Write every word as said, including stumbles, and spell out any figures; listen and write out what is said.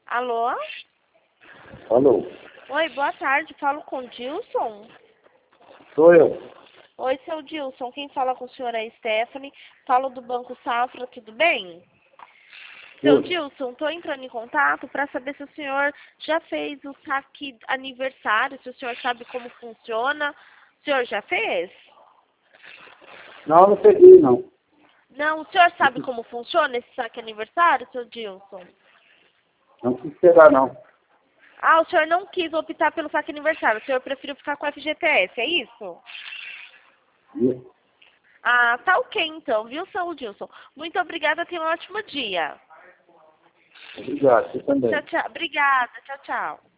Alô? Alô? Oi, boa tarde. Falo com o Dilson? Sou eu. Oi, seu Dilson. Quem fala com o senhor é a Stephanie. Falo do Banco Safra, tudo bem? Seu Tudo. Dilson, estou entrando em contato para saber se o senhor já fez o saque aniversário, se o senhor sabe como funciona. O senhor já fez? Não, não peguei, não. Não, o senhor sabe como funciona esse saque aniversário, seu Dilson? Não quis pegar, não. Ah, o senhor não quis optar pelo saque aniversário, o senhor preferiu ficar com o F G T S, é isso? Isso. Ah, tá ok então, viu, seu Dilson? Muito obrigada, tenha um ótimo dia. Obrigado, você também. Tchau, tchau. Obrigada, tchau, tchau.